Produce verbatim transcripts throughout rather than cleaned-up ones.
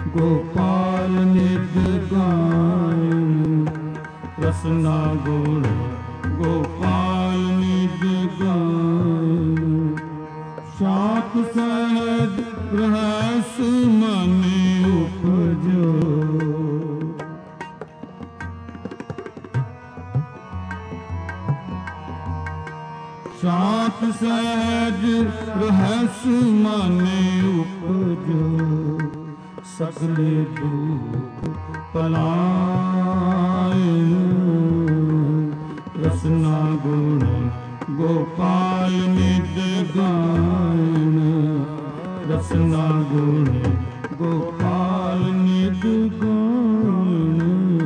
गोपाल निज गायन रसना गुण गोपाल निज गायन शांत सहज रहस मन उपजो शांत सहज रहस मन उपजो सगले दुख पलायन रसना गुण गोपाल निज गायन रसना गुण गोपाल निज गायन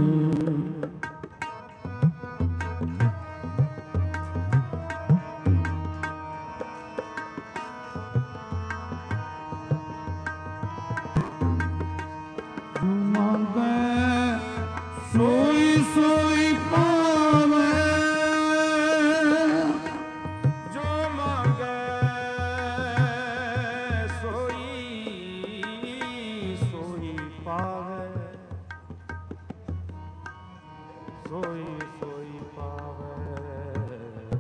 सोई सोई पावे जो मांगे सोई सोई पावे सोई सोई पावे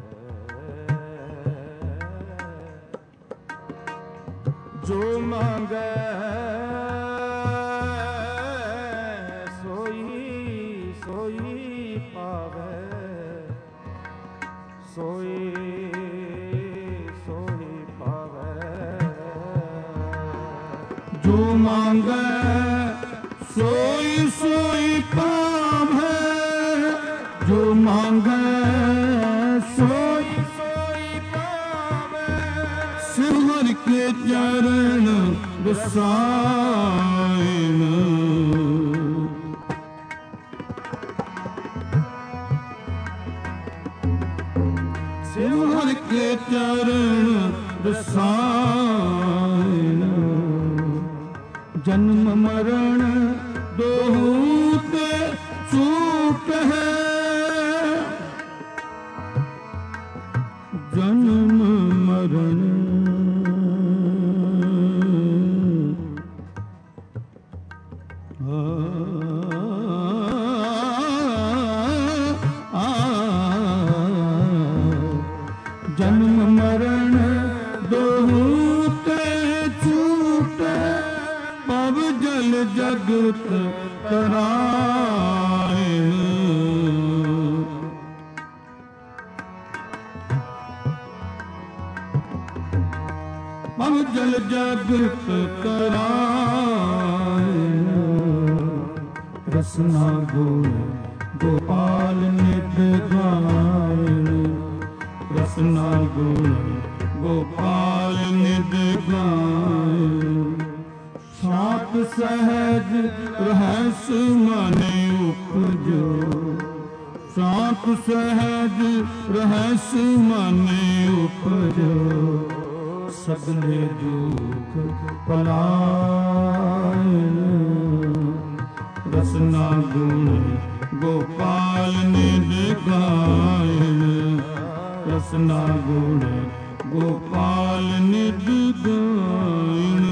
जो मांगे सोई सोई पावे जो मांगे सोई सोई पावे जो मांगे सोई सोई पावे सिमर के चरण रसायन सिमर के चरण रसायन जन्म मरण दोहू ते छूट है जन्म मरण जन्म मरण दोहू ते छूटे पव जल जगत तरायन पव जल जगत तरायन रसना गुण गोपाल निज गायन रसना गुण गोपाल निज गायन शांत सहज रहस मन उपजो शांत सहज रहस मन उपजो सगले दुख पलायन रसना गुण गोपाल निज गायन रसना गुण गोपाल निज गायन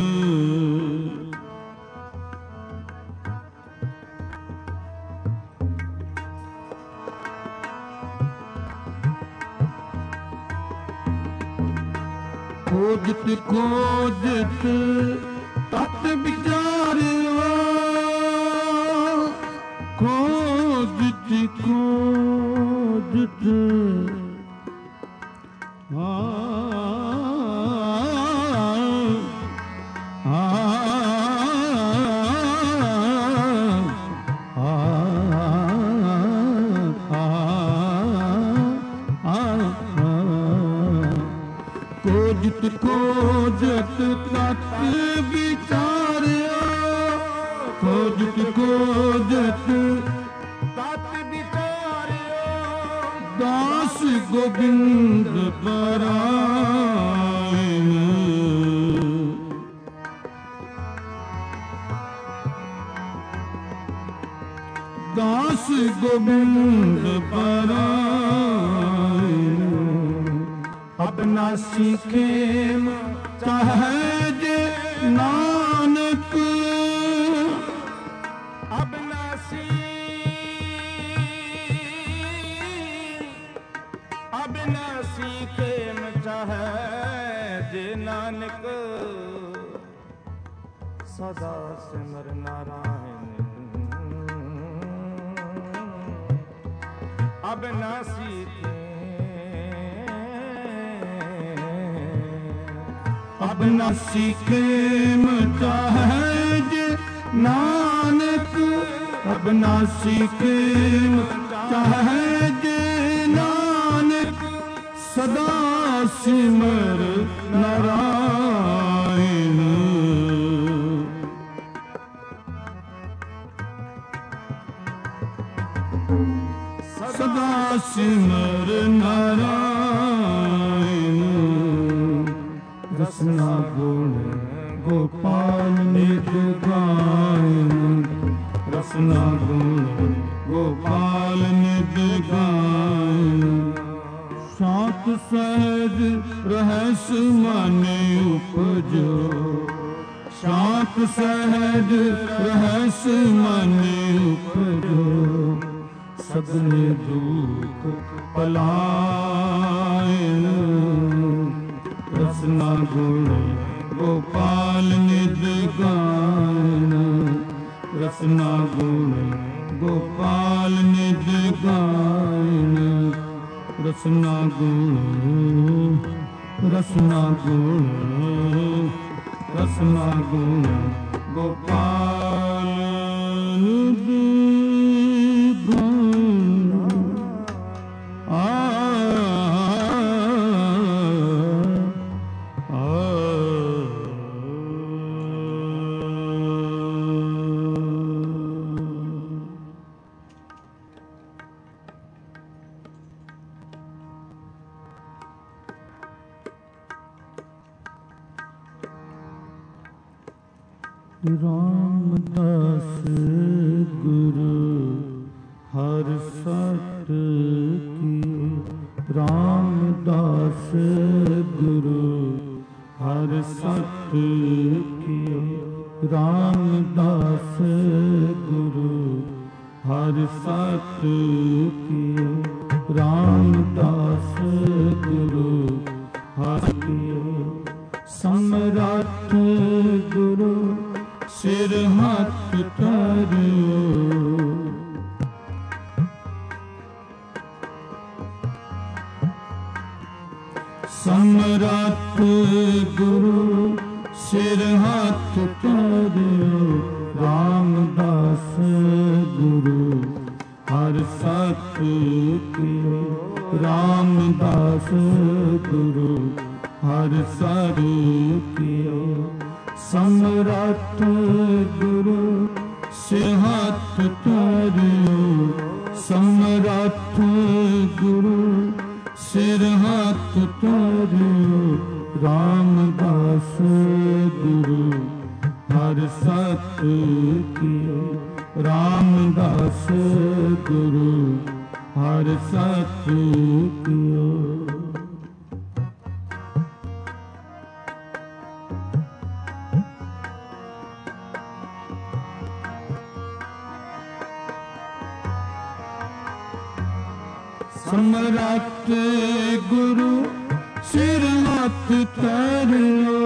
खोजत खोजत तत विचारियो खोजत खोजत खोजत खोजत तत विचारियो खोजत खोजत तत विचारियो दास गोविंद परायण दास गोविंद परायण अबनासी खेम चाहे जे नानक सदा सिमर नारायण अविनाशी के अविनाशी के चाहे नानक अविनाशी के चाहे नानक सदा सिमर नारायण सदा सिमर नारायण रसना गुण गोपाल निज गायन रसना गुण गोपाल निज गायन शांत सहज रहस मन उपजो शांत सहज रहस मन उपजो सगले दुख पलायन रसना गुण गोपाल निज गायन रसना गुण गोपाल निज गायन रसना गुण रसना गुण रसना गुण गोपाल निज गायन आ रामदास गुरु हर सत की रामदास गुरु हर सत की रामदास गुरु हर सत की रामदास गुरु हर की सम्राट गुरु सिर हाथ धरियो सम्राट गुरु सिर हाथ धरियो रामदास गुरु हर सत की रामदास गुरु हर सत की सम्राट गुरु सिर हाथ धरियो सम्राट गुरु सिर हाथ धरियो रामदास गुरु हर सत की रामदास गुरु हर सत की सम्राट गुरु सिर हाथ धरियो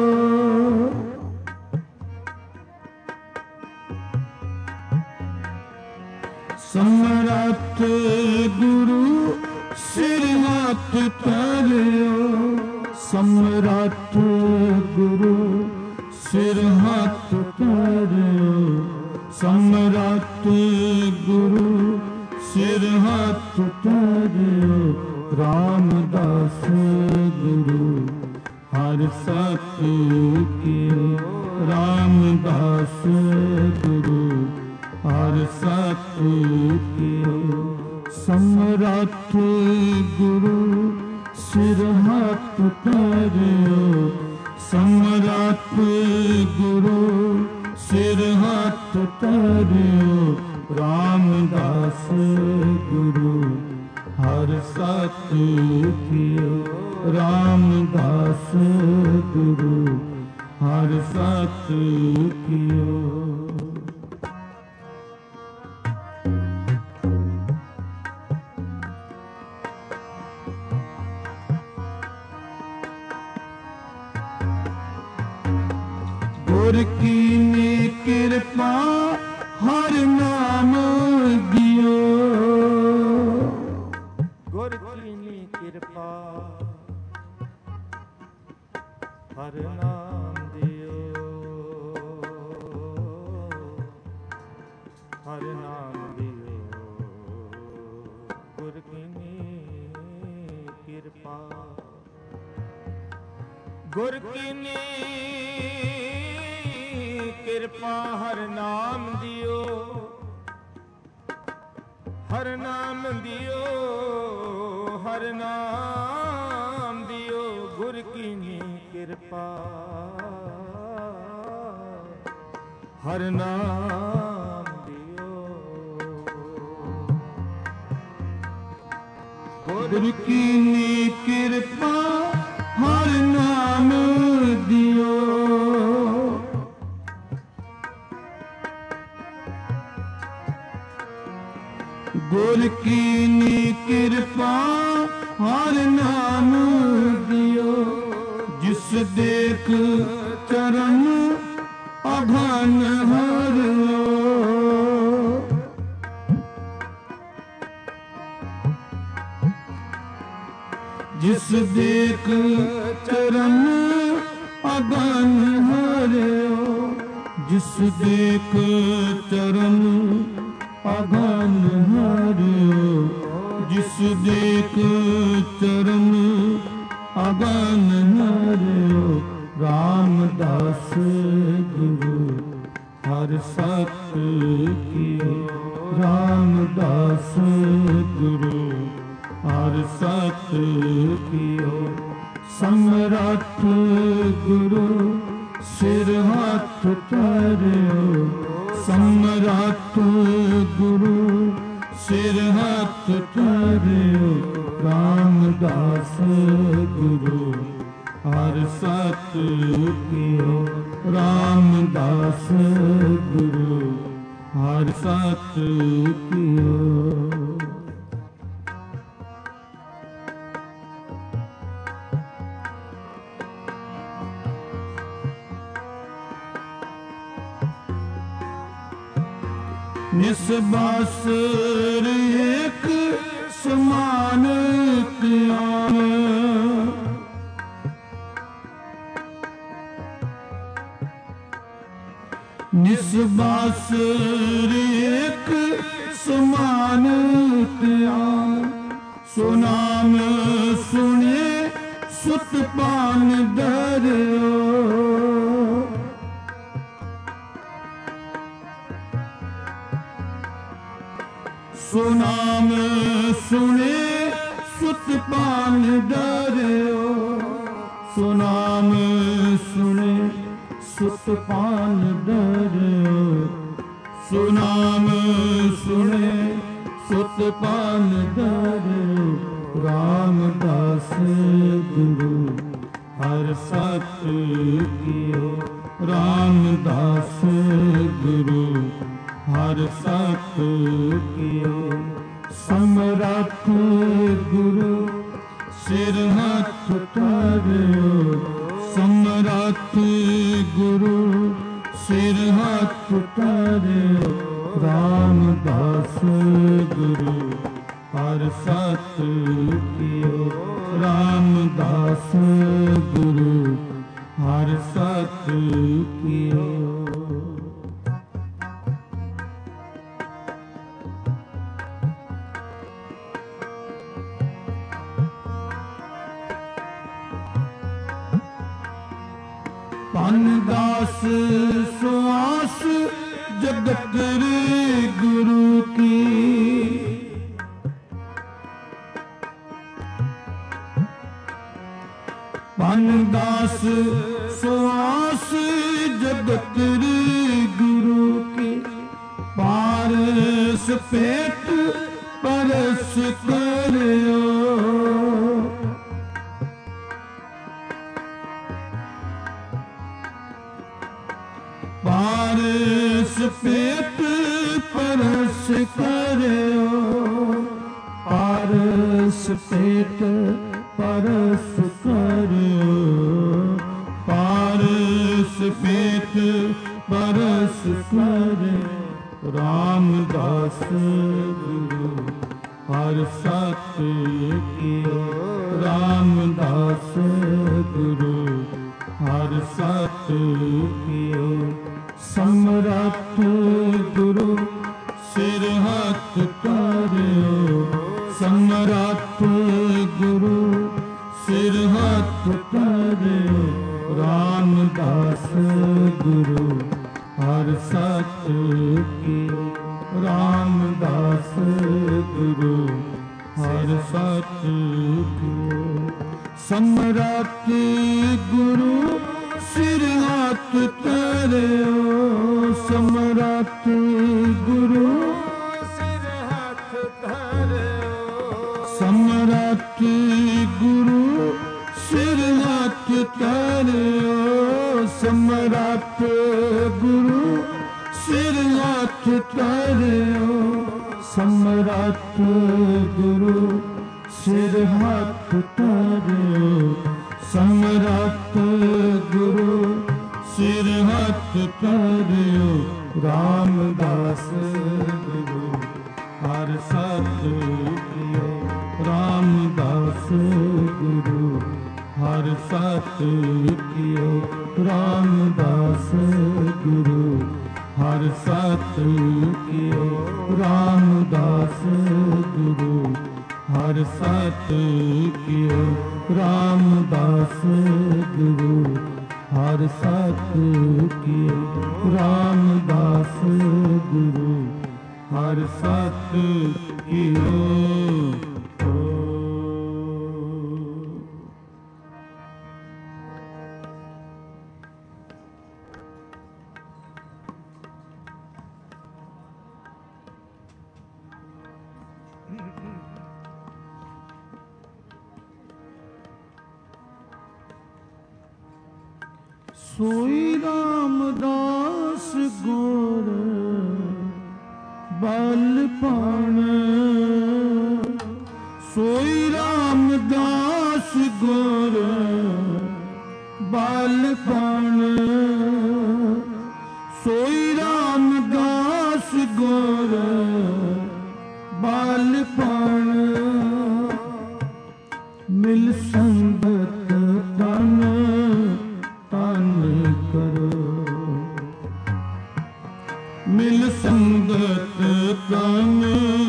सम्राट गुरु सिर हाथ धरियो सम्राट गुरु सिर हाथ धरियो सम्राट गुरु सिर हाथ धरियो रामदास गुरु हर सत की रामदास गुरु हर सत की सम्राट गुरु सिर हाथ धरियो सम्राट गुरु सिर हाथ धरियो रामदास गुरु हर सत की रामदास गुरु हर सत की ਗੁਰ ਕੀਨੀ ਕਿਰਪਾ ਹਰ ਨਾਮ ਦਿਓ। ਗੁਰ ਕੀਨੀ ਕਿਰਪਾ ਹਰ ਨਾਮ ਦਿਓ। ਹਰ ਨਾਮ ਦਿਓ। ਗੁਰ ਕੀਨੀ ਕਿਰਪਾ। ਗੁਰ ਕੀਨੀ ਕਿਰਪਾ ਹਰ ਨਾਮ ਦਿਓ। ਹਰ ਨਾਮ ਦਿਓ। ਹਰ ਨਾਮ ਦਿਓ। ਗੁਰ ਕੀਨੀ ਕਿਰਪਾ ਹਰ ਨਾਮ ਦਿਓ। ਗੁਰ ਕੀਨੀ ਕਿਰਪਾ ਹਰ ਨਾਮ ਦਿਓ। ਗੁਰ ਕੀਨੀ ਕਿਰਪਾ ਹਰ ਨਾਮ ਦਿਓ। ਜਿਸ ਦੇਖ ਚਰਨ ਅਭਨ ਹਰਿਓ। ਜਿਸ ਦੇਖ ਚਰਨ ਅਭਨ ਹਰਿਓ। ਜਿਸ ਦੇਖ ਚਰਨ ਅਗਨ ਹਰਿਓ। ਜਿਸ ਦੇਖ ਚਰਨ ਅਗਨ ਹਰਿਓ। ਰਾਮਦਾਸ ਗੁਰੂ ਹਰਿ ਸਤ ਕੀਓ। ਰਾਮਦਾਸ ਗੁਰੂ ਹਰਿ ਸਤ ਕੀਓ। ਸਮਰੱਥ ਗੁਰੂ ਸਿਰ ਹੱਥ ਧਰਿਓ। ਸਮਰੱਥ ਗੁਰੂ ਸਿਰ ਹੱਥ ਧਰਿਓ। ਰਾਮਦਾਸ ਗੁਰੂ ਹਰਿ ਸਤ ਕੀਓ। ਰਾਮਦਾਸ ਗੁਰੂ ਹਰਿ ਸਤ ਕੀਓ। ਨਿਸਬਾਸਰ ਏਕ ਸਮਾਨ ਕਿਆ। ਨਿਸਬਾਸਰ ਏਕ ਸਮਾਨ ਕਿਆ। ਸੋ ਨਾਮ ਸੁਣੇ ਸੁਤ ਪਾਨ ਧਰਿਓ। ਸੋ ਨਾਮ ਸੁਣੇ ਸੁਤ ਪਾਨ ਧਰਿਓ। ਸੋ ਨਾਮ ਸੁਣੇ ਸੁਤ ਪਾਨ ਧਰਿਓ। ਸੋ ਨਾਮ ਸੁਣੇ ਸੁਤ ਪਾਨ ਧਰਿਓ। ਰਾਮਦਾਸ ਗੁਰੂ ਹਰਿ ਸਤ ਕੀਓ। ਰਾਮਦਾਸ ਗੁਰੂ ਹਰਿ ਸਤ ਕੀਓ। ਸਮਰੱਥ ਗੁਰੂ ਸਿਰ ਹੱਥ ਧਰਿਓ। ਸਮਰੱਥ ਗੁਰੂ ਸਿਰ ਹੱਥ ਧਰਿਓ। ਰਾਮਦਾਸ ਗੁਰੂ ਹਰਿ ਸਤ ਕੀਓ। ਰਾਮਦਾਸ ਗੁਰੂ ਹਰਿ ਸਤ ਕੀਓ। ਪਨਦਾਸ ਸੁਆਸ ਜਗਤ ਰੇ ਗੁਰੂ ਕੀ। ਪਨਦਾਸ ਸੁਆਸ ਜਗਤ ਰੇ ਗੁਰੂ ਕੀ। ਪਾਰਸ ਪੇਟ ਪਰਸ ਕਰਿਓ। ਪਾਰਸ ਪੇਟ ਪਰਸ ਕਰਿਓ। ਪਾਰਸ ਪੇਟ ਪਰਸ ਕਰਿਓ। ਪਾਰਸ पेट परस करे रामदास गुरु हर सत कियो रामदास गुरु हर सत कियो समरथ गुरु सिर हथ करियो समरथ गुरु सिर हथ करियो रामदास गुरु हर सत कियो रामदास गुरु हर सत कियो समरथ गुरु सिर हथ करियो समरथ गुरु ਸਿਰ ਹੱਥ ਧਰਿਓ ਸਮਰਥ ਗੁਰੂ ਸਿਰ ਹੱਥ ਧਰਿਓ ਸਮਰਥ ਗੁਰੂ ਸਿਰ ਹੱਥ ਧਰਿਓ ਸਮਰਥ ਗੁਰੂ ਸਿਰ ਹੱਥ ਧਰਿਓ ਸਮਰਥ ਗੁਰੂ ਸਿਰ ਹੱਥ ਧਰਿਓ ਰਾਮਦਾਸ ਗੁਰੂ ਹਰ ਸਤ ਕਿਓ ਰਾਮਦਾਸ ਗੁਰੂ ਹਰ ਸਤ ਕਿਓ ਰਾਮਦਾਸ ਗੁਰੂ ਹਰ ਸਤ ਕਿਓ ਰਾਮਦਾਸ ਗੁਰੂ ਹਰ ਸਤ ਕਿਓ ਰਾਮਦਾਸ ਗੁਰੂ ਹਰ ਸਤ ਕਿਓ ਰਾਮਦਾਸ ਗੁਰੂ ਹਰ ਸਤ ਕਿਓ ਸੋਈ ਰਾਮਦਾਸ ਗੁਰ ਬਲ ਪਾਣ ਸੋਈ ਰਾਮਦਾਸ ਗੁਰ ਬਲ ਪਾਣ ਸੋਈ ਰਾਮਦਾਸ ਗੁਰ ਬਲ ਪਾਣ ਮਿਲ ਸੰਗਤ ਤਨ ਤਨ ਕਰੋ ਮਿਲ ਸੰਗਤ ਤਨ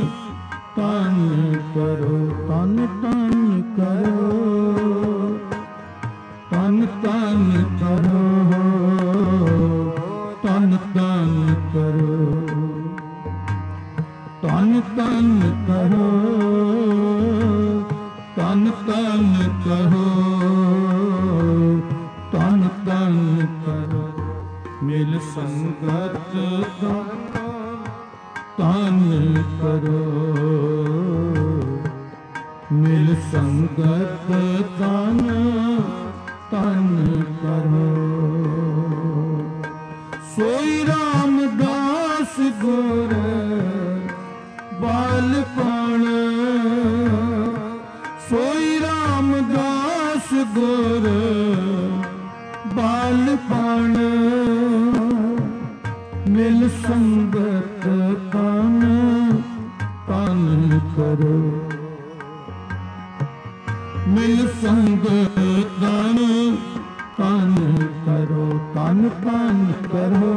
ਤਨ ਕਰੋ ਤਨ ਤਨ ਕਰੋ ਤਨ ਤਨ ਕਰੋ ਤਨ ਤਨ ਕਰੋ ਤਨ ਤਨ ਕਰੋ ਤਨ ਤਨ ਕਰੋ ਤਨ ਤਨ ਕਰੋ ਮਿਲ ਸੰਗਤ ਤਨ ਕਰੋ ਮਿਲ ਸੰਗਤ ਤਨ ਤਨ ਕਰੋ ਸੋਈ ਰਾਮਦਾਸ ਗੁਰ ਬਲ ਪਾਣ ਸੋਈ ਰਾਮਦਾਸ ਗੁਰ ਬਲ ਪਾਣ ਮਿਲ ਸੰਗਤ ਤਨ ਤਨ ਕਰੋ ਮਿਲ ਸੰਗਤ ਤਨ ਤਨ ਕਰੋ ਤਨ ਤਨ ਕਰੋ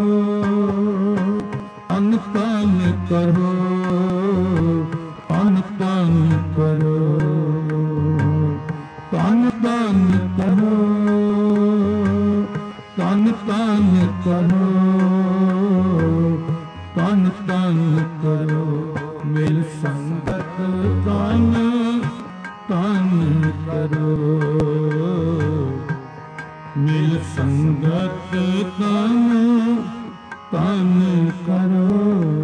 ਤਨ ਤਨ ਕਰੋ ਤਨ ਤਨ ਕਰੋ ਤਨ ਤਨ ਕਰੋ ਤਨ ਤਨ ਕਰੋ ਤਨ ਤਨ ਕਰੋ ਮਿਲ ਸੰਗਤ ਤਨ ਤਨ ਕਰੋ ਮਿਲ ਸੰਗਤ ਤਨ ਤਨ ਕਰੋ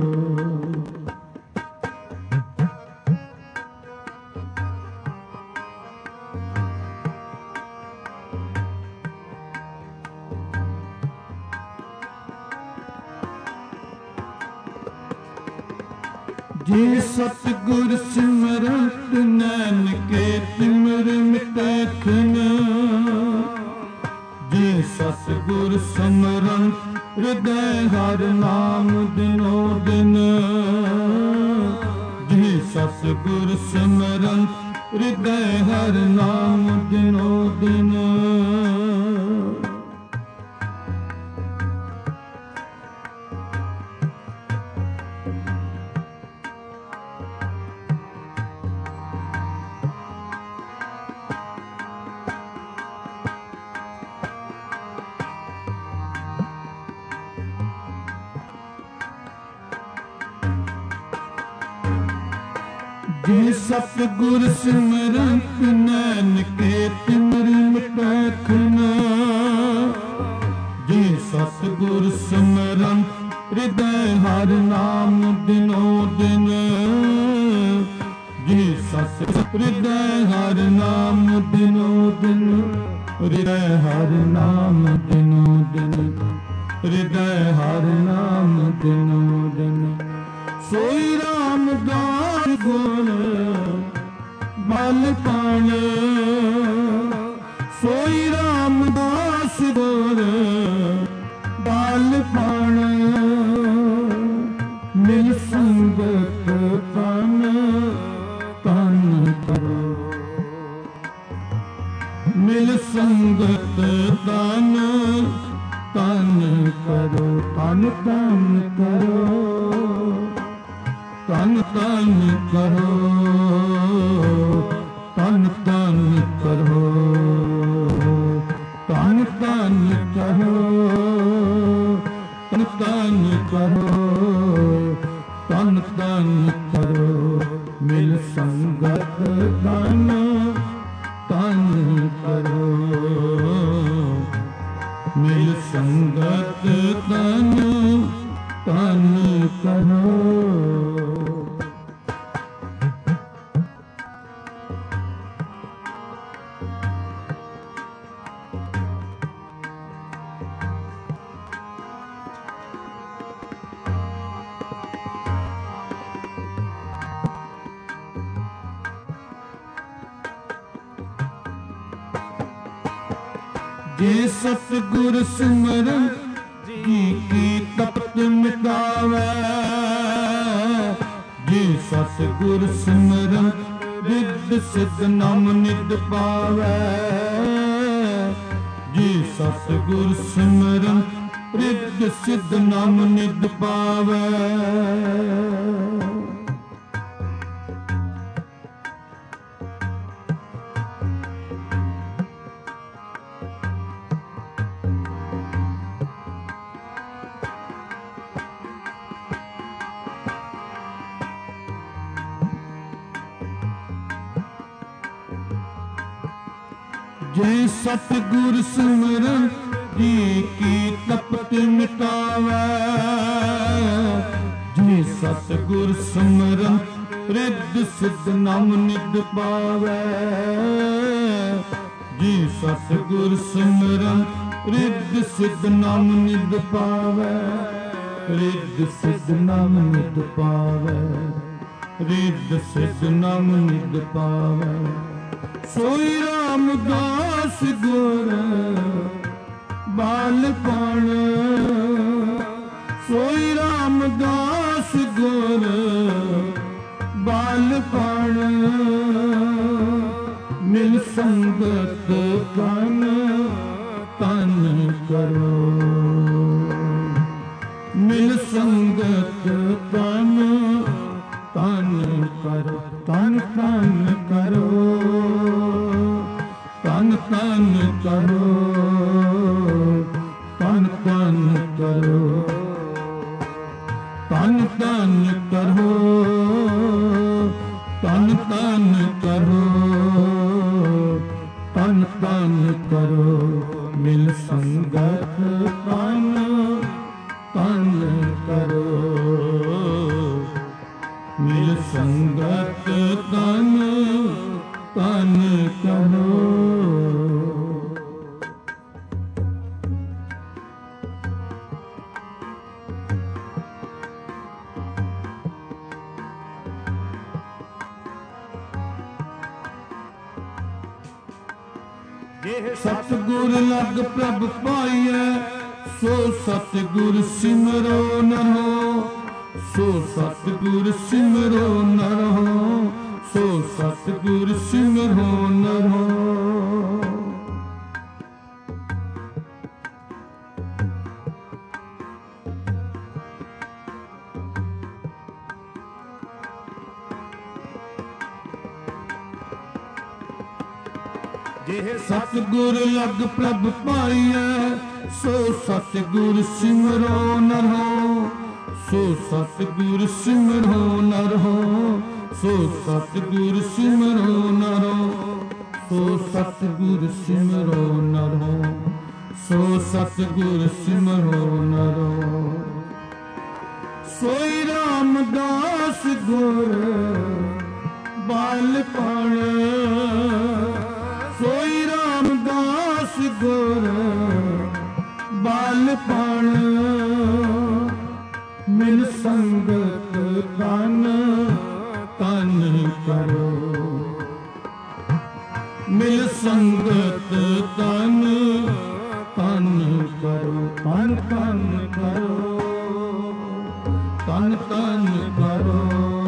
ਜੇ ਸਤਿਗੁਰ ਸਿਮਰਤ ਨਾਨਕੇ ਤਿਮਰ ਮਿਟੈ ਖਿਨ ਜੇ ਸਤ ਸਤਿਗੁਰ ਸਿਮਰਨ ਹਿਰਦੈ ਹਰਿ ਨਾਮ ਦਿਨੋ ਦਿਨ। ਜੀ ਸਤਿਗੁਰ ਸਿਮਰਨ ਹਿਰਦੈ ਹਰਿ ਨਾਮ ਦਿਨੋ ਦਿਨ। ਜੀ ਸਤਿਗੁਰ ਸਿਮਰੰਤ ਨਾਨਕੇ ਤਿਮਰ ਮਿਟੈ ਖਿਨ। ਜੀ ਸਤਿਗੁਰ ਸਿਮਰੰਤ ਹਿਰਦੈ ਹਰਿ ਨਾਮ ਦਿਨੋ ਦਿਨ। ਜੀ ਸਤਿਗੁਰ ਹਿਰਦੈ ਹਰਿ ਨਾਮ ਦਿਨੋ ਦਿਨ। ਹਿਰਦੈ ਹਰਿ ਨਾਮ ਦਿਨੋ ਦਿਨ। ਹਿਰਦੈ ਹਰਿ ਨਾਮ ਦਿਨੋ ਦਿਨ। ਸੋਈ ਰਾਮਦਾਸ ਗੁਣ ਬਲ ਪਾਣ। ਸੋਈ ਰਾਮਦਾਸ ਗੁਣ ਬਲ ਪਾਣ। ਮਿਲ ਸੰਗਤ ਤਨ ਤਨ ਕਰੋ। ਮਿਲ ਸੰਗਤ ਤਨ ਤਨ ਕਰੋ। ਤਨ ਤਨ ਕਰੋ। ਤਨ ਤਨ ਕਰੋ। ਤਨ ਤਨ ਕਰੋ। ਤਨ ਤਨ ਕਰੋ। ਤਨ ਤਨ ਕਰੋ। ਤਨ ਤਨ ਕਰੋ। ਮਿਲ ਸੰਗਤ ਤਨ ਤਨ ਕਰੋ। ਮਿਲ ਸੰਗਤ ਤਨ ਤਨ ਕਰੋ। ਜੇ ਸਤਿਗੁਰ ਸਿਮਰਨ ਜੀ ਕੀ ਤਪਤ ਮਿਟਾਵੈ। ਜੇ ਸਤਿਗੁਰ ਸਿਮਰਨ ਰਿੱਧ ਸਿੱਧ ਨਾਮ ਨਿਧ ਪਾਵੈ। ਜੇ ਸਤਿਗੁਰ ਸਿਮਰਨ ਰਿੱਧ ਸਿੱਧ ਨਾਮ ਨਿਧ ਪਾਵੈ। ਜੇ ਸਤਿਗੁਰ ਸਿਮਰਨ ਜੀ ਕੀ ਤਪਤ ਮਿਟਾਵੈ। ਜੇ ਸਤਿਗੁਰ ਸਿਮਰਨ ਰਿੱਧ ਸਿੱਧ ਨਾਮ ਨਿਧ ਪਾਵੈ। ਜੇ ਸਤਿਗੁਰ ਸਿਮਰਨ ਰਿੱਧ ਸਿੱਧ ਨਾਮ ਨਿਧ ਪਾਵੈ। ਰਿੱਧ ਸਿੱਧ ਨਾਮ ਨਿਧ ਪਾਵੈ। ਰਿੱਧ ਸਿੱਧ ਨਾਮ ਨਿਧ ਪਾਵੈ। ਸੋਈ ਰਾਮਦਾਸ ਗੁਰ ਬਲ ਪਾਣ। ਸੋਈ ਰਾਮਦਾਸ ਗੁਰ ਬਲ ਪਾਣ। ਮਿਲ ਸੰਗਤ ਤਨ ਤਨ ਕਰੋ। ਮਿਲ ਸੰਗਤ ਤਨ ਤਨ ਕਰੋ। ਤਨ ਤਨ ਕਰੋ। ਤਨ ਤਨ ਕਰੋ। ਤਨ ਤਨ ਕਰੋ। ਤਨ ਤਨ ਕਰੋ। ਤਨ ਤਨ ਕਰੋ। ਤਨ ਤਨ ਕਰੋ। ਮਿਲ ਸੰਗਤ ਤਨ ਤਨ ਕਰੋ। ਮਿਲ ਸੰਗਤ ਤਨ ਤਨ ਕਰੋ। ਸਤਿਗੁਰ ਲਗ ਪ੍ਰਭ ਪਾਈਐ ਸੋ ਸਤਿਗੁਰ ਸਿਮਰੋ ਨਰੋ ਸੋ ਸਤਿਗੁਰ ਸਿਮਰੋ ਨਰੋ ਸੋ ਸਤਿਗੁਰ ਸਿਮਰੋ ਨਰੋ। ਸਤਿਗੁਰ ਲਗ ਪ੍ਰਭ ਪਾਈਐ ਸੋ ਸਤਿਗੁਰ ਸਿਮਰੋ ਨਰੋ ਸੋ ਸਤਿਗੁਰ ਸਿਮਰੋ ਨਰੋ ਸੋ ਸਤਿਗੁਰ ਸਿਮਰੋ ਨਰੋ ਸੋ ਸਤਿਗੁਰ ਸਿਮਰੋ ਨਰੋ ਸੋ ਸਤਿਗੁਰ ਸਿਮਰੋ ਨਰੋ। ਸੋਈ ਰਾਮਦਾਸ ਗੁਰ ਬਾਲਪਣ ਸੋਈ ਰਾਮਦਾਸ ਗੁਰ ਬਾਲਪਣ ਮਿਲ ਸੰਗਤ ਤਨ ਤਨ ਕਰੋ ਮਿਲ ਸੰਗਤ ਤਨ ਤਨ ਕਰੋ ਤਨ ਤਨ ਕਰੋ ਤਨ ਤਨ ਕਰੋ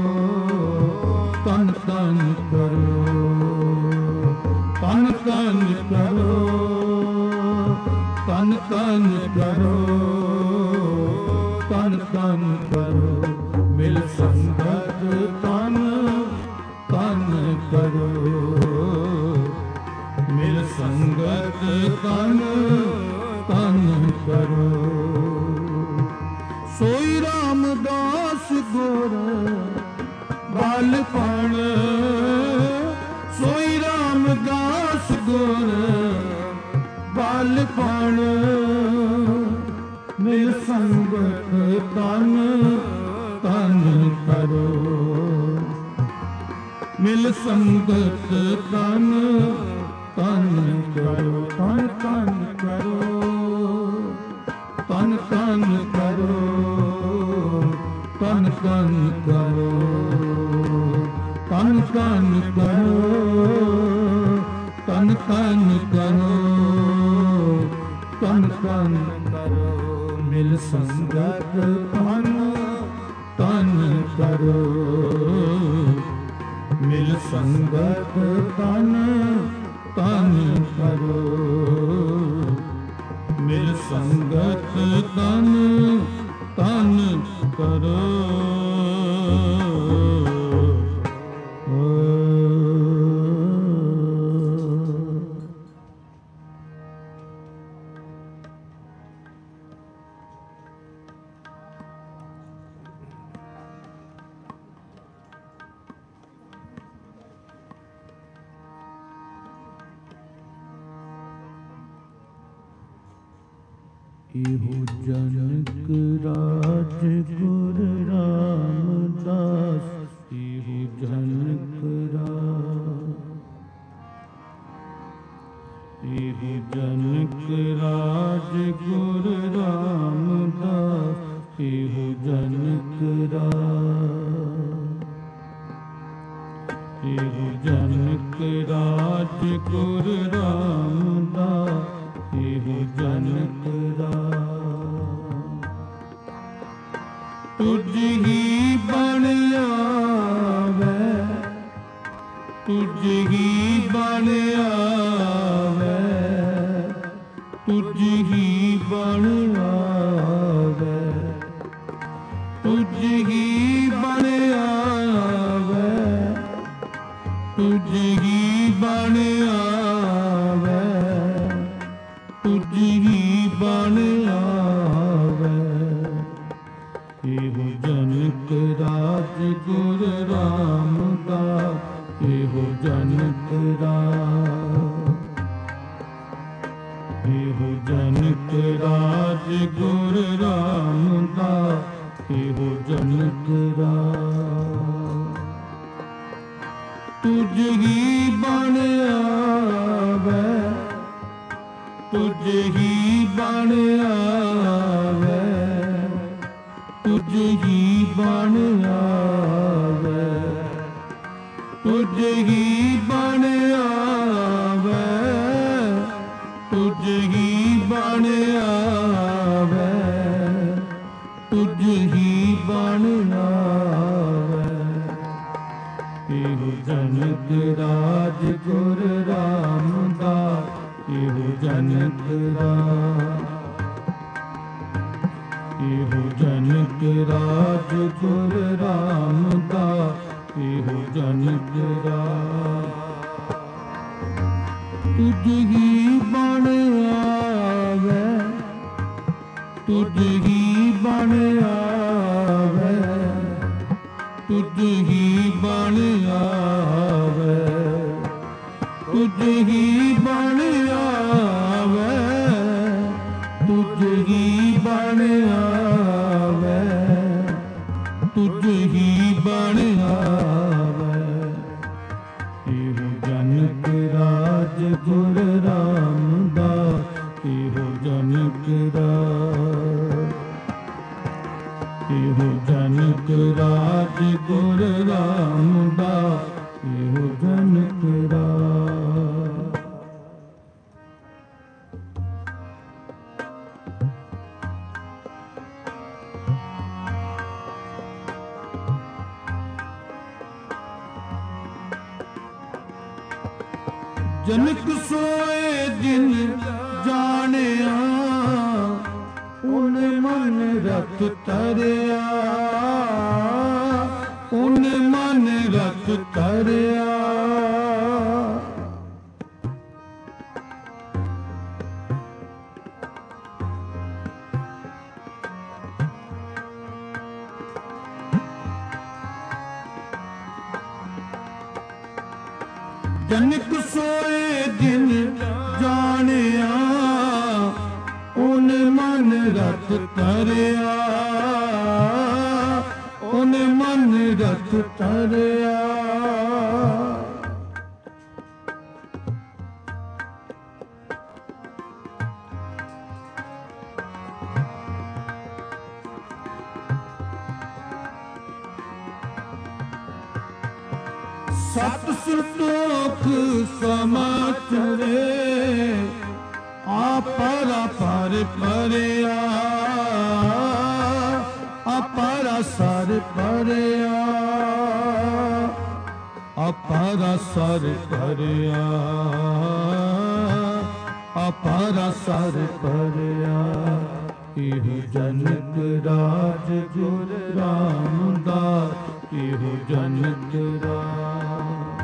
ਤਨ ਤਨ ਕਰੋ ਤਨ ਤਨ ਕਰੋ ਤਨ ਤਨ ਕਰੋ ਤਨ ਤਨ ਕਰੋ ਮਿਲ ਸੰਗਤ ਤਨ ਤਨ ਕਰੋ ਮਿਲ ਸੰਗਤ ਤਨ ਤਨ ਕਰੋ। ਸੋਈ ਰਾਮਦਾਸ ਗੁਰ ਬਾਲਪਣ ਸੋਈ ਰਾਮਦਾਸ ਗੁਰ ਬਾਲਪਣ ਮਿਲ ਸੰਗਤ ਤਨ ਤਨ ਕਰੋ ਮਿਲ ਸੰਗਤ ਤਨ ਤਨ ਕਰੋ ਤਨ ਤਨ ਕਰੋ ਤਨ ਤਨ ਕਰੋ ਤਨ ਤਨ ਕਰੋ ਤਨ ਤਨ ਕਰੋ ਤਨ ਤਨ ਕਰੋ ਤਨ ਤਨ ਕਰੋ ਮਿਲ ਸੰਗਤ ਤਨ ਤਨ ਕਰੋ ਮਿਲ ਸੰਗਤ ਤਨ ਤਨ ਕਰੋ ਮਿਲ ਸੰਗਤ ਤਨ ਤਨ ਕਰੋ। ਇਹੋ ਜਨਕ ਰਾਜ ਗੁਰ ਰਾਮਦਾਸ ਇਹੋ ਜਨਕ ਰਾਜ ਇਹੋ ਜਨਕ ਰਾਜ ਗੁਰ ਰਾਮਦਾਸ ਇਹੋ ਜਨਕ ਰਾਜ ਇਹੋ ਜਨਕ ਰਾਜ ਗੁਰ ਰਾਮਦਾਸ ਇਹੋ ਜਨਕ ਰਾਜ। ਤੁਝ ਹੀ ਬਣ ਆਵੈ ਤੁਝ ਹੀ ਬਣ ਆਵੈ ਤੁਝ ਹੀ ਬਣ ਆਵੈ ਤੁਝ ਹੀ ਬਣ ਆਵੈ ਤੁਝ ਹੀ ਬਣ ਆਵੈ ਤੁਝ ਹੀ ਬਣ ਆਵੈ। ਇਹੋ ਜਨਕ ਰਾਜ ਗੁਰ ਰਾਮਦਾਸ ਇਹੋ ਜਨਕ ਰਾਜ ਇਹੋ ਜਨਕ ਰਾਜ ਗੁਰ ਰਾਮਦਾਸ ਇਹੋ ਜਨਕ ਰਾਜ। ਤੁਝ ਹੀ ਬਣ ਆਵੈ ਤੁਝ ਹੀ ਬਣ ਆਵੈ ਤੁਝ ਹੀ ਬਣ ਆਵੈ ਤੁਝ ਹੀ ਬਣ ਆਵੈ ਤੁਝ ਹੀ ਬਣ ਆਵੈ। ਇਹੋ ਜਨਕ ਰਾਜ ਗੁਰ ਰਾਮਦਾਸ, ਇਹੋ ਜਨਕ ਰਾਜ, ਇਹੋ ਜਨਕ ਰਾਜ ਗੁਰ ਰਾਮਦਾਸ, ਇਹੋ ਜਨਕ ਰਾਜ। ਤੁਝ ਹੀ ਬਣ ਆਵੈ, ਤੁਝ ਹੀ ਬਣ ਆਵੈ, ਤੁਝ ਹੀ ਬਣ ਆਵੈ, ਤੁਝ ਹੀ ਬਣ ਆਵੈ, ਤੁਝ ਹੀ ਬਣ ਆਵੈ, ਤੁਝ ਹੀ ਬਣ ਆਵੈ। ਇਹੋ ਜਨਕ ਰਾਜ ਗੁਰ ਰਾਮਦਾਸ, ਇਹੋ ਜਨਕ ਰਾਜ, ਇਹੋ ਜਨਕ ਰਾਜ ਗੁਰ ਰਾਮਦਾਸ, ਇਹੋ ਜਨਕ ਰਾਜ। ਜਨਕ ਸੋਏ ਜਿਨ ਜਾਣਿਆ, ਉਨ ਮਨ ਰਤ ਤਰਿਆ, ਉਨ ਮਨ ਰਤ ਤਰਿਆ। ਜਨਕ ਸੋਏ ਜਿਨ ਜਾਣਿਆ, ਉਨ ਮਨ ਰਤ ਤਰਿਆ, ਉਨ ਮਨ ਰਤ ਤਰਿਆ। ਸਤ ਸੰਤੋਖ ਸਮਾਚਰੇ, ਆਪਰ ਆਪਰ ਪਰਿਆ, ਆਪਰ ਸਰ ਪਰਿਆ, ਆਪਰ ਸਰ ਪਰਿਆ, ਆਪਰ ਸਰ ਪਰਿਆ। ਇਹੋ ਜਨਕ ਰਾਜ ਗੁਰ ਰਾਮਦਾਸ, ਇਹੋ ਜਨਕ ਰਾਜ,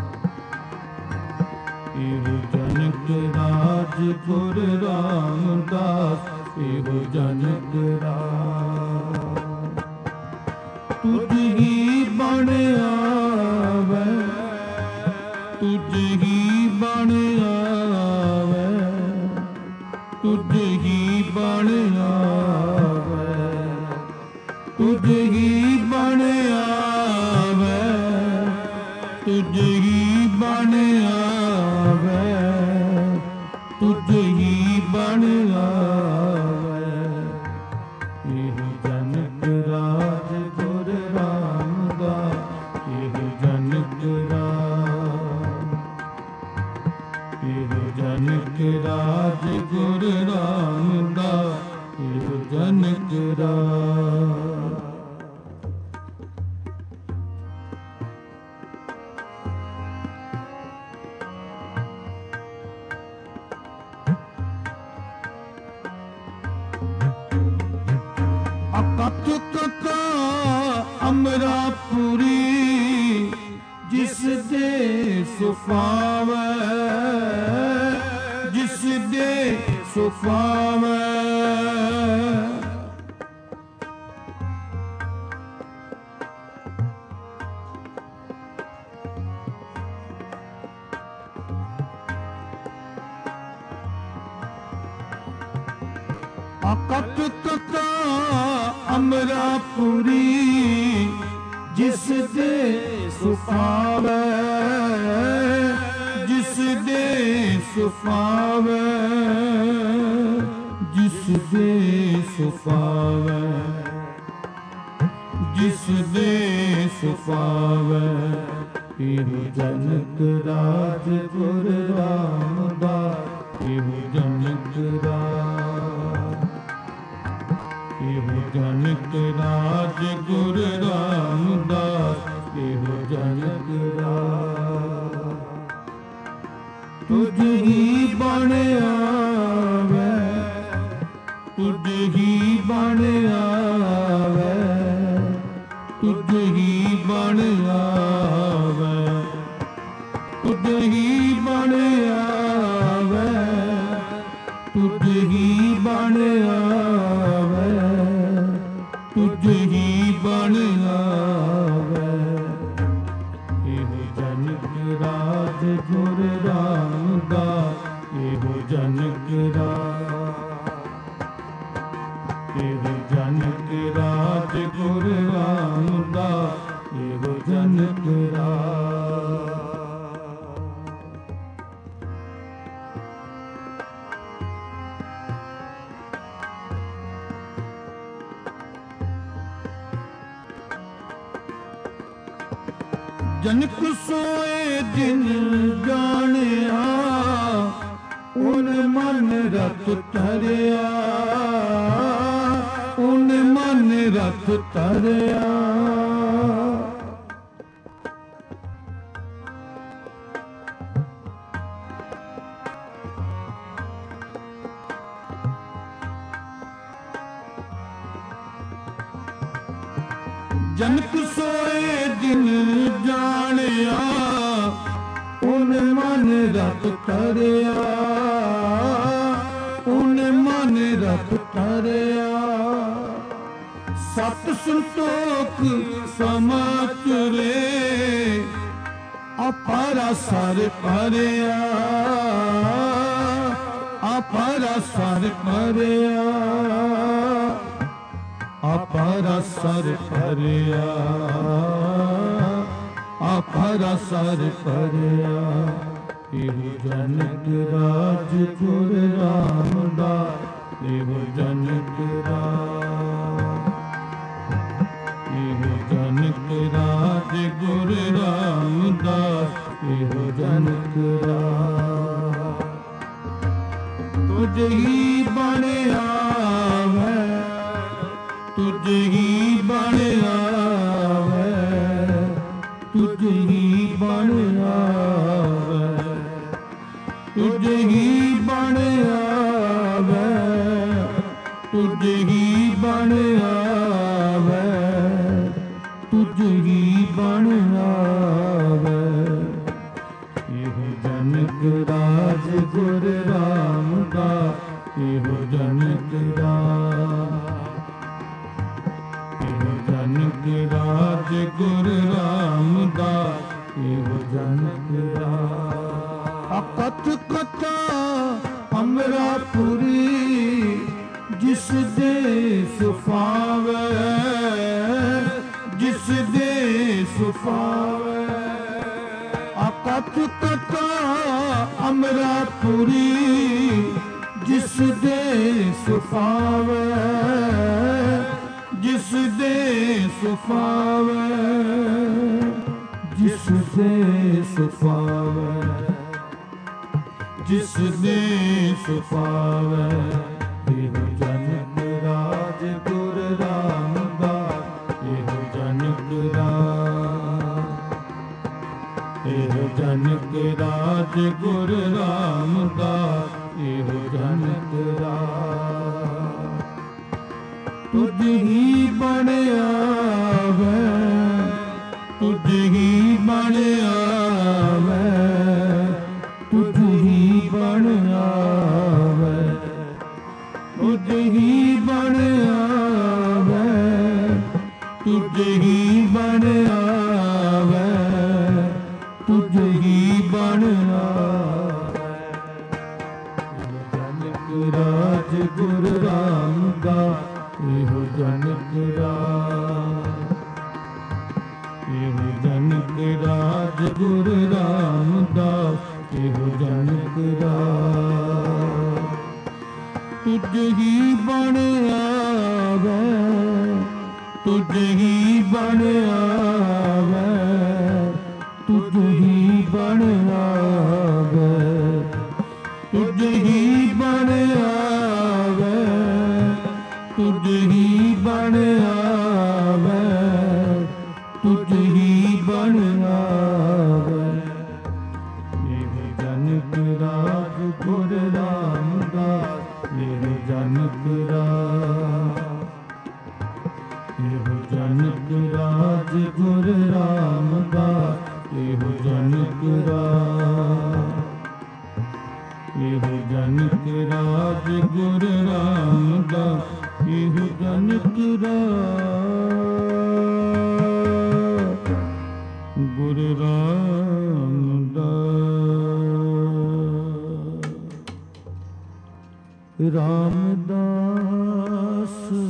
ਇਹੋ ਜਨਕ ਰਾਜ ਗੁਰ ਰਾਮਦਾਸ, ਇਹੋ ਜਨਕ ਰਾਜ। ਤੁਝ ਹੀ ਬਣ ਆਵੈ, ਤੁਝ ਹੀ ਬਣ ਆਵੈ, ਤੁਝ ਹੀ ਬਣ ਆਵੈ, ਤੁਝ ਹੀ ਬਣ ਆਵੈ, ਤੁਝ ਹੀ ਬਣ ਆਵੈ, ਤੁਝ ਹੀ ਬਣ ਆਵੈ। ਇਹੋ ਜਨਕ ਰਾਜ ਗੁਰ ਰਾਮਦਾਸ, ਇਹੋ ਜਨਕ ਰਾਜ, ਇਹੋ ਜਨਕ ਰਾਜ ਗੁਰ ਰਾਮਦਾਸ, ਇਹੋ ਜਨਕ ਰਾਜ। ਅਕਥ ਕਥਾ ਅਮਰਾਪੁਰੀ, ਜਿਸ ਦੇ ਸੁਫਾਵੈ, ਜਿਸ ਦੇ ਸੁਫਾਵੈ। ਅਕਥ ਕਥਾ ਅਮਰਾਪੁਰੀ, ਜਿਸ ਦੇ ਸੁਫਾਵੈ, ਜਿਸ ਦੇ ਸੁਫਾਵੈ, ਜਿਸ ਦੇ ਸੁਫਾਵੈ, ਜਿਸ ਦੇ ਸੁਫਾਵੈ। ਇਹੋ ਜਨਕ ਰਾਜ ਗੁਰ ਰਾਮਦਾਸ, ਇਹੋ ਜਨਕ ਰਾਜ, ਇਹੋ ਇਹੋ ਜਨਕ ਰਾਜ ਗੁਰ ਰਾਮਦਾਸ, ਇਹੋ ਜਨਕ ਰਾਜ। ਤੁਝ ਹੀ ਬਣ ਆਵੈ, ਤੁਝ ਹੀ ਬਣ ਆਵੈ, ਤੁਝ ਹੀ ਬਣ ਆਵੈ, ਤੁਝ ਹੀ ਬਣ ਆਵੈ, ਤੁਝ ਹੀ ਬਣ ਆਵੈ, ਤੁਝ ਹੀ ਬਣ ਆਵੈ। ਇਹੋ ਜਨਕ ਰਾਜ ਗੁਰ ਰਾਮਦਾਸ, ਇਹੋ ਜਨਕ ਰਾਜ, ਇਹੋ ਜਨਕ ਰਾਜ ਗੁਰ ਰਾਮਦਾਸ, ਇਹੋ ਜਨਕ ਰਾਜ। ਜਨਕ ਸੋਏ ਦਿਨ ਜਾਣਿਆ, ਉਨ ਮਨ ਰਤ ਧਰਿਆ, ਉਨ ਮਨ ਰਤ ਧਰਿਆ। ਜਨਕ ਸੋਏ ਦਿਨ ਜਾਣਿਆ, ਉਨ ਮਨ ਰਤ ਧਰਿਆ, ਉਨ ਮਨ ਰਤ ਧਰਿਆ। ਸਤ ਸੰਤੋਖ ਸਮਾਚਰੇ, ਅਪਾਰਾ ਸਰ ਭਰਿਆ, ਅਪਾਰਾ ਸਰ ਭਰਿਆ, ਅਪਾਰਾ ਸਰ ਭਰਿਆ, ਅਪਾਰਾ ਸਰ ਭਰਿਆ। ਇਹੋ ਜਨਕ ਰਾਜ ਗੁਰ ਰਾਮਦਾਸ, ਇਹੋ ਜਨਕ ਰਾਜ, ਇਹੋ ਜਨਕ ਰਾਜ ਗੁਰ ਰਾਮਦਾਸ, ਇਹੋ ਜਨਕ ਰਾਜ। ਤੁਝ ਹੀ ਬਣ ਆਵੈ, ਤੁਝ ਹੀ ਬਣ ਆਵੈ, ਤੁਝ ਹੀ ਬਣ ਆਵੈ, ਤੁਝ ਹੀ ਬਣ ਆਵੈ, ਤੁਝ ਹੀ ਬਣ ਆਵੈ, ਤੁਝ ਹੀ ਬਣ ਆਵੈ। ਇਹੋ ਜਨਕ ਰਾਜ ਗੁਰ ਰਾਮਦਾਸ, ਇਹੋ ਜਨਕ ਰਾਜ, ਜਨਕ ਰਾਜ ਗੁਰ ਰਾਮਦਾਸ, ਇਹੋ ਜਨਕ ਰਾਜ। ਅਕਥ ਕਥਾ ਅਮਰਾਪੁਰੀ, ਜਿਸ ਦੇ ਸੁਫਾਵੈ, ਜਿਸ ਦੇ ਸੁਫਾਵੈ। ਅਕਥ ਕਥਾ ਅਮਰਾਪੁਰੀ, ਜਿਸ ਦੇ ਸੁਫਾਵੈ, ਜਿਸ ਦੇ ਸੁਫਾਵੈ, ਜਿਸ ਦੇ ਸੁਫਾਵੈ, ਜਿਸ ਦੇ ਸੁਫਾਵੈ। ਇਹੋ ਜਨਕ ਰਾਜ ਗੁਰ ਰਾਮਦਾਸ, ਇਹੋ ਜਨਕ ਰਾਜ, ਇਹੋ ਜਨਕ ਰਾਜ ਗੁਰ ਰਾਮਦਾਸ, ਇਹੋ ਜਨਕ ਰਾਜ। ਤੁਝ ਹੀ ਬਣ ਆਵੈ, ਤੁਝ ਹੀ ਬਣ ਆਵੈ, ਤੁਝ ਹੀ ਬਣ ਆਵੈ, ਤੁਝ ਹੀ ਬਣ ਆਵੈ, ਤੁਝ ਹੀ ਬਣ ਆਵੈ, ਤੁਝ ਹੀ ਬਣ ਆਵੈ। ਜਨਕ ਰਾਜ ਗੁਰ ਰਾਮਦਾਸ, ਇਹੋ ਜਨਕ ਰਾਜ, ਇਹੋ ਜਨਕ ਰਾਜ ਗੁਰ ਰਾਮਦਾਸ, ਇਹੋ ਜਨਕ ਰਾਜ। ਤੁਝ ਹੀ ਬਣ ਆਵੈ, ਤੁਝ ਹੀ ਬਣ ਆਵੈ, ਤੁਝ ਹੀ ਬਣ ਆਵੈ, ਤੁਝ ਹੀ ਬਣ ਆਵੈ, ਤੁਝ ਹੀ ਬਣ ਆਵੇ, ਤੁਝ ਹੀ ਬਣ ਆਵੇ। ਇਹ ਜਨਕ ਰਾਜ ਗੁਰ ਰਾਮਦਾਸ, ਇਹ ਜਨਕ ਰਾਜ, ਇਹ ਜਨਕ ਰਾਜ ਗੁਰ ਰਾਮਦਾਸ, ਇਹ ਜਨਕ ਰਾਜ, ਇਹ ਜਨਕ ਰਾਜ ਗੁਰ ਰਾਮਦਾਸ, ਇਹ ਜਨਕ ਰਾਜ ਗੁਰ ਰਾਮਦਾਸ। ਰਾਮਦਾਸ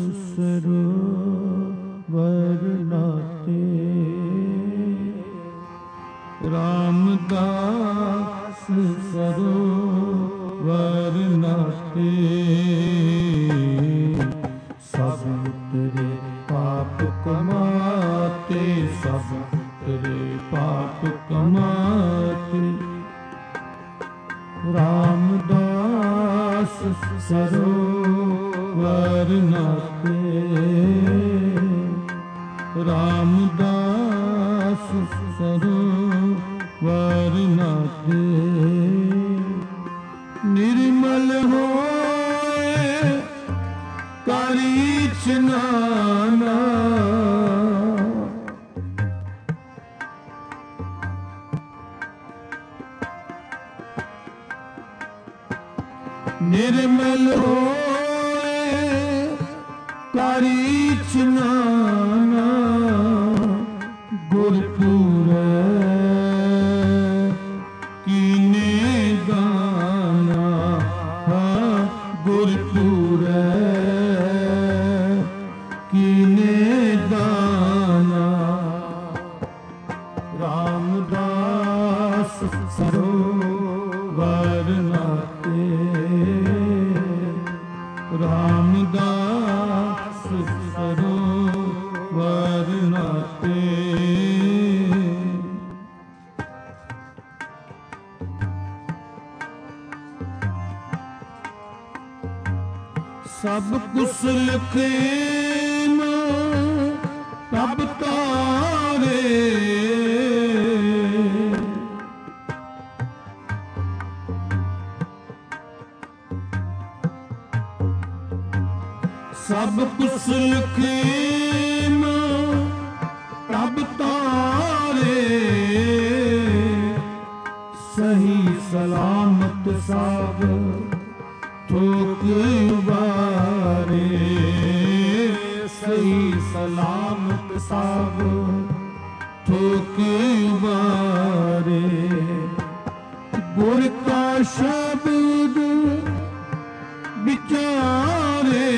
ਸਰੋਵਰ ਨਾਤੇ, ਰਾਮਦਾਸ ਸਰੋਵਰ ਨਾਤੇ। ਸਭ ਉਤਰੇ ਪਾਪ ਕਮਾਤੇ, ਸਭ ਉਤਰੇ ਪਾਪ ਕਮਾਤੇ। ਰਾਮਦਾਸ ਸਰੋਵਰ ਨਾਤੇ, ਰਾਮਦਾਸ ਸਰੋਵਰ ਨਾਤੇ। ਨਿਰਮਲ ਹੋਏ ਕਰੀ ਇਸ਼ਨਾਨ, ਨਿਰਮਲ ਹੋਏ ਕਰੀ ਇਸ਼ਨਾਨ। ਗੁਰਪੂਰੈ ਕੀਨੇ ਦਾਨਾ, ਗੁਰਪੂਰੈ ਕੀਨੇ ਦਾਨਾ। ਰਾਮਦਾਸ ਸਰੋਵਰ ਨਾਤੇ, ਰਾਮਦਾਸ ਸਰੋਵਰ ਨਾਤੇ। ਸਭ ਕੁਸਲ ਖੇਮ ਤਬ ਤਾਰੇ, ਸਭ ਕੁਸਲ ਖੇਮ ਤਬ ਤਾਰੇ। ਸਹੀ ਸਲਾਮਤ ਸਭ ਠੋਕ ਵਾਰੇ, ਸਹੀ ਸਲਾਮਤ ਸਭ ਠੋਕ ਵਾਰੇ। ਗੁਰ ਕਾ ਸ਼ਬਦ ਵਿਚਾਰੇ,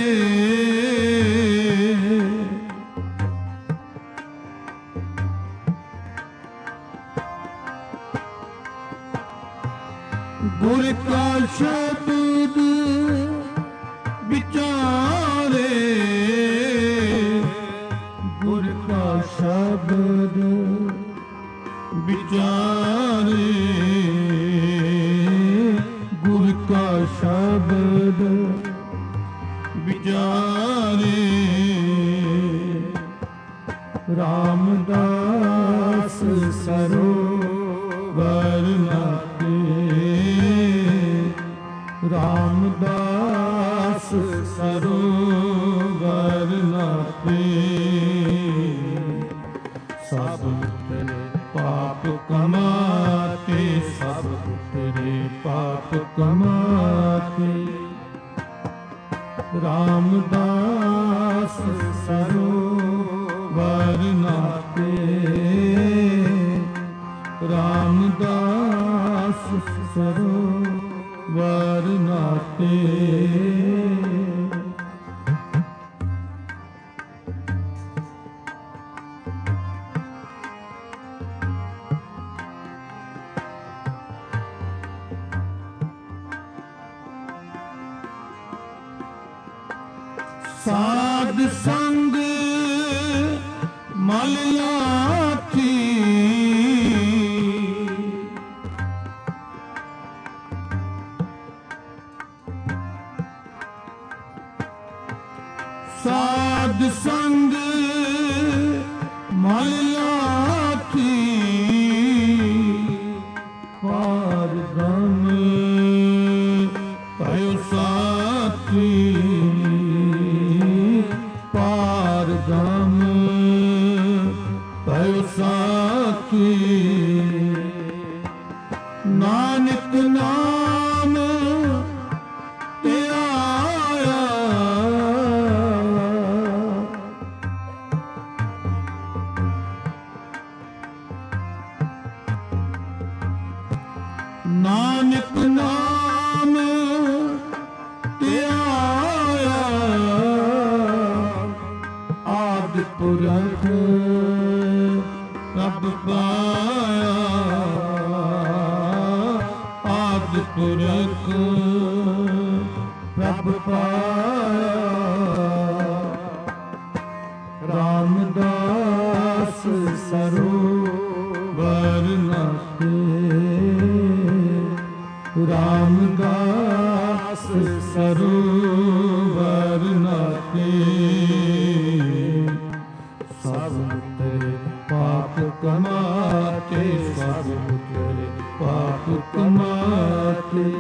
ਗੁਰ ਕਾ ਸ਼ਬਦ ਵਿਚਾਰੇ। ਗੁਰ ਕਾ ਸ਼ਬਦ ਵਿਚਾਰੇ, ਗੁਰ ਕਾ ਸ਼ਬਦ ਵਿਚਾਰੇ। ਰਾਮਦਾਸ ਸਰੋਵਰ ਨਾਤੇ, ਰਾਮਦਾਸ ਸਰੋਵਰ ਨਾਤੇ। ਸਭ ਉਤਰੇ ਪਾਪ ਕਮਾਤੇ, ਸਭ ਉਤਰੇ ਪਾਪ ਕਮਾਤੇ। ਰਾਮਦਾਸ ਸਰੋਵਰ ਨਾਤੇ, ਰਾਮਦਾਸ ਸਰੋਵਰ ਨਾਤੇ। ਸਾਧ ਸੰਗ ਮਲ ਲਾਥੀ, ਸਾਧ ਚਾਰ ਧਾਮ ਭਇ ਸਾਖੀ, ਨਾਨਕ ਨਾਮ ਧਿਆਇਆ, ਨਾਨਕ ਨਾਮ ਧਿਆਇਆ, ਆਦਿ ਪੁਰਖ ਪ੍ਰਭ ਪਾਇਆ, ਆਦਿ ਪੁਰਖ ਪ੍ਰਭ ਪਾਇਆ, ਰਾਮਦਾਸ ਸਰੋਵਰ ਨਾਥੇ, ਰਾਮਦਾਸ ਸਰੋਵਰ ਨਾਥੇ, ਸਭ ਤੇਰੇ ਪਾਪ ਕਮਾਤੇ, ਸਭ ਤੇਰੇ ਪਾਪ ਕਮਾਤੇ,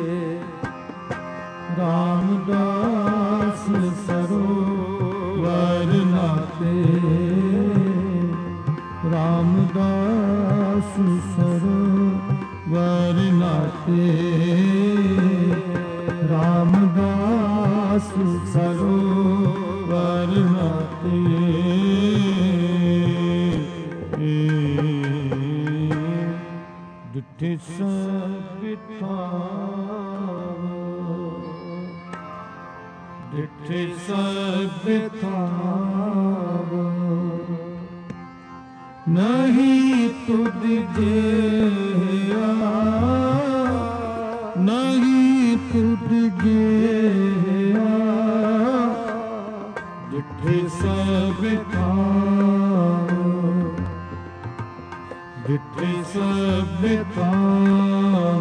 ਰਾਮਦਾਸ ਸਰੋਵਰ ਨਾਥੇ, ਰਾਮਦਾਸ ਸਰੋਵਰ ਨਾਥੇ, ਰਾਮਦਾਸ ਸਰੋਵਰ ਨਾਥੇ, ਜਿੱਥੇ ਸਭ ਥਾਂ, ਜਿੱਥੇ ਸਭ ਥਾਂ, ਨਹੀਂ ਤੁਧ ਜਿਹਾ, ਨਹੀਂ ਤੁਧ ਜਿਹਾ, ਜਿੱਥੇ ਸਭ ਥਾਂ, ਜਿੱਥੇ ਸਭ ਥਾਂ,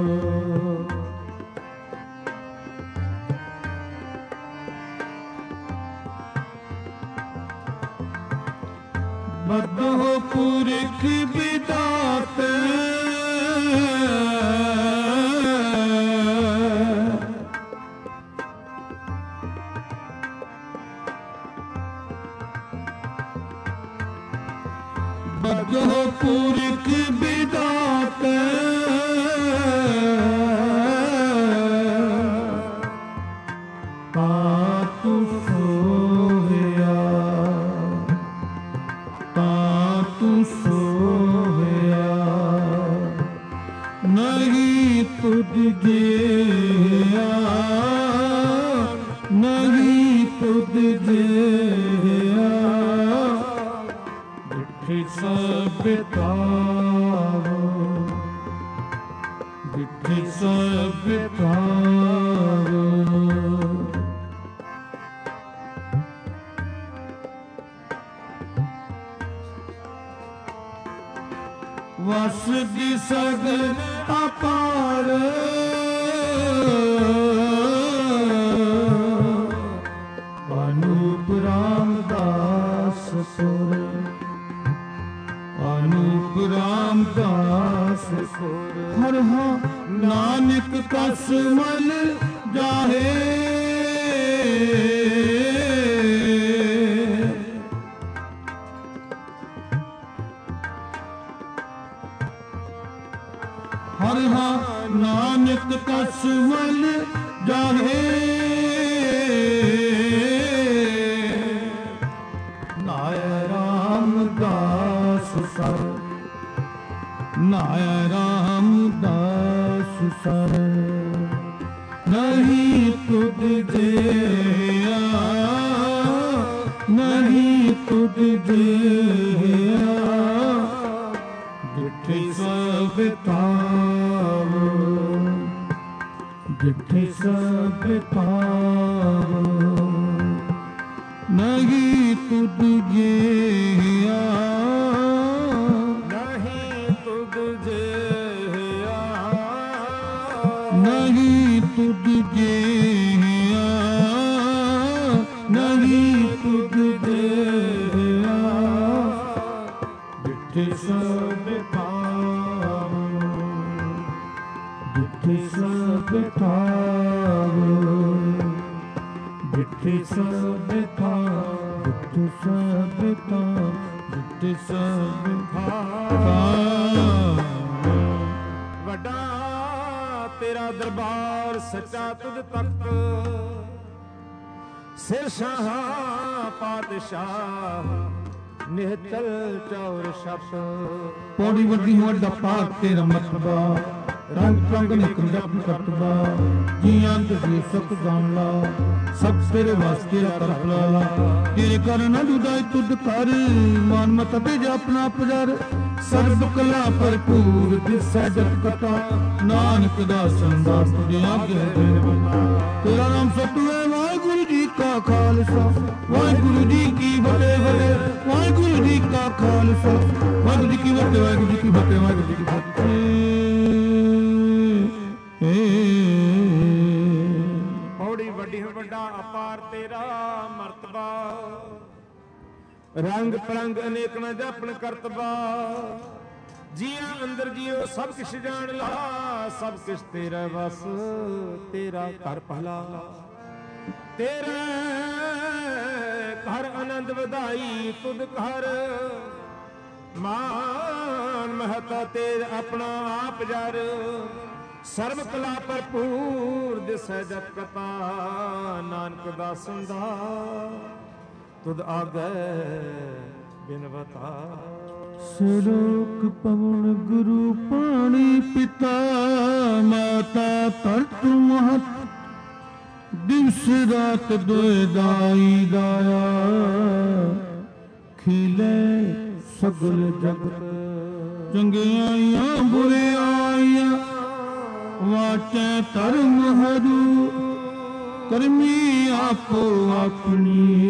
ਬਦੋ ਪੁਰਖ ਵਿਦਾਤੇ, ਬਦੋ ਪੁਰਖ ਵਿਦਾਤੇ, ਤਾਤੁ ਸੋਹਿਆ, ਤਾਤੁ ਸੋਹਿਆ, ਨਹੀਂ ਤੁਧ ਜਿਹਾ, ਨਹੀਂ ਤੁਧ ਜਿਹਾ, ਜਿੱਥੇ ਸਭ ਥਾਂ, ਜਿੱਥੇ ਸਭ ਥਾਂ, ਵਸ ਦੀ ਸਗਨ ਅਪਾਰ, ਅਨੂਪ ਰਾਮਦਾਸ ਸੁਰ, ਅਨੂਪ ਰਾਮਦਾਸ ਸੁਰ, ਹਰ ਹਾਂ ਨਾਨਕ ਕਸ ਮਲ ਜਾਹੇ, ਹਰ ਹਾਂ ਨਾਨਕ ਕਸ ਮਲ ਜਾਹੇ, ਨਾਇ ਰਾਮਦਾਸ ਸਰ, ਨਾਇ ਰਾਮਦਾਸ ਸਰ, ਨਹੀਂ ਤੁਧ ਜਿਹਾ, ਨਹੀਂ ਤੁਧ ਜਿਹਾ, ਜਿੱਥੇ ਸਭ ਥਾਂ, ਜਿੱਥੇ ਸਭ ਥਾਂ, ਨਹੀਂ ਤੁਧ ਜਿਹਾ, ਨਹੀਂ ਤੁਧ ਜਿਹਾ, ਨਹੀਂ ਤੁਧ ਜਿਹਾ, ਨਹੀਂ ਤੁਧ ਜਿਹਾ, ਜਿੱਥੇ ਸਭ ਥਾਂ, ਜਿੱਥੇ ਸਭ ਥਾਂ, ਜਿੱਥੇ ਸਭ ਥਾਂ, ਜਿੱਥੇ ਸਭ ਸਭ ਤਾਂ ਦਿੱਤੇ ਸਭ ਥਾਂ। ਵੱਡਾ ਤੇਰਾ ਦਰਬਾਰ ਸੱਚਾ ਤੁਧ ਤਖਤ, ਸਿਰ ਸ਼ਾਹ ਪਾਤਸ਼ਾਹ ਨਿਹਚਲ ਚੌਰ ਛਪ। ਪੌੜੀ ਵੱਡੀ ਵੱਡਾ ਪਾਕ ਤੇਰਾ ਮਤਬਾ, ਰੰਗ ਰੰਗ ਨਿਕਲ ਜਪ ਕਰਤਬਾ। ਜੀਆਂ ਤੇ ਸੁਖ ਜਾਣ ਲਾ, ਸਭ ਤੇਰੇ ਵਾਸਤੇ ਕਰ ਲਾ। ਤੇਰੇ ਕਰ ਨਾ ਦੁਦਾਈ ਤੁਧ ਕਰ, ਮਨ ਮਤ ਤੇ ਜਪਨਾ ਪਜਰ। ਸਰਬ ਕਲਾ ਭਰਪੂਰ ਦਿਸੈ ਜਪ ਕਟਾ, ਨਾਨਕ ਦਾ ਸੰਦਾ ਤੁਝੇ ਆਗੇ ਤੇਰਾ ਨਾਮ ਸਤਿਗੁਰੂ ਵਾਹਿਗੁਰੂ ਜੀ ਕਾ ਖਾਲਸਾ, ਵਾਹਿਗੁਰੂ ਜੀ ਕੀ ਫਤਿਹ ਫਤਿਹ। ਵਾਹਿਗੁਰੂ ਜੀ ਕਾ ਖਾਲਸਾ, ਵਾਹਿਗੁਰੂ ਜੀ ਕੀ ਫਤਿਹ, ਵਾਹਿਗੁਰੂ ਜੀ ਕੀ ਫਤਿਹ, ਵਾਹਿਗੁਰੂ ਜੀ ਕੀ ਫਤਿਹ। ਪੌੜੀ ਵੱਡੀ ਵੱਡਾ ਅਪਾਰ ਤੇਰਾ ਮਰਤਬਾ, ਰੰਗ ਪਰੰਗ ਅਨੇਕ ਨ ਜਾਪਣ ਕਰਤਬਾ। ਜੀਆਂ ਅੰਦਰ ਜੀਓ ਸਭ ਕਿਛ ਜਾਣ ਲਾ, ਸਭ ਕਿਛ ਤੇਰਾ ਵਸ ਤੇਰਾ ਘਰ ਭਲਾ। ਤੇਰੇ ਘਰ ਆਨੰਦ ਵਧਾਈ ਤੁਧ ਘਰ, ਮਾਨ ਮਹਤਾ ਤੇਰ ਆਪਣਾ ਆਪ ਜਰ। ਸਰਬ ਕਲਾ ਭਰਪੂਰ ਦਿਸੈ ਜਪ ਕਤਾ, ਨਾਨਕ ਦਾ ਸੰਦਾ ਤੁਧ ਆਗੈ ਬਿਨਵਤਾ। ਸਰੋਕ ਪਵਨ ਗੁਰੂ ਪਾਣੀ ਪਿਤਾ, ਮਾਤਾ ਧਰਤ ਮਹਤ ਦਿਵਸ ਰਾਤ ਦੋਇ ਦਾਈ ਦਾਇਆ। ਖਿਲੇ ਸਗਲ ਜਗਤ ਚੰਗਿਆਈਆਂ ਬੁਰਿਆਈਆਂ, ਵਾਚੈ ਧਰਮ ਹਰੂ ਕਰਮੀ ਆਪੋ ਆਪਣੀ।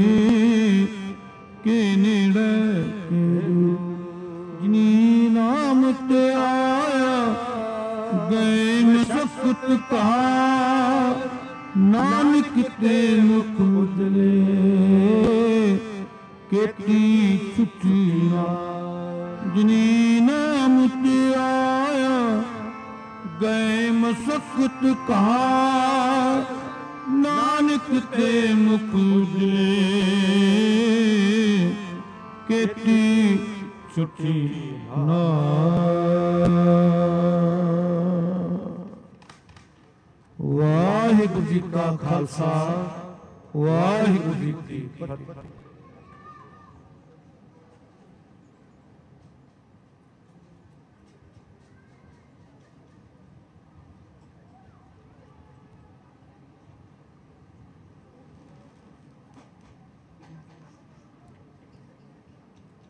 ਕੇ ਨੇੜੇ ਕੇ ਜਿਨੀ ਨਾਮ ਤੇ ਆਇਆ, ਗਏ ਮਸਕਤ ਕਹਾ ਨਾਨਕ ਤੇ ਮੁਖ ਉਜਲੇ। ਕੇਤੀ ਛੁੱਟੀ ਨਾ ਜਿਨੀ ਨਾਮ ਤੇ ਆਇਆ, ਗਏ ਮਸਕਤ ਕਹਾ ਨਾਨਕ ਤੇ ਮੁਖ ਉਜਲੇ। ਕੇਤੀ ਛੁੱਟੀ ਨਾ। ਵਾਹਿਗੁਰੂ ਜੀ ਕਾ ਖਾਲਸਾ, ਵਾਹਿਗੁਰੂ ਜੀ ਕੀ ਫਤਿਹ।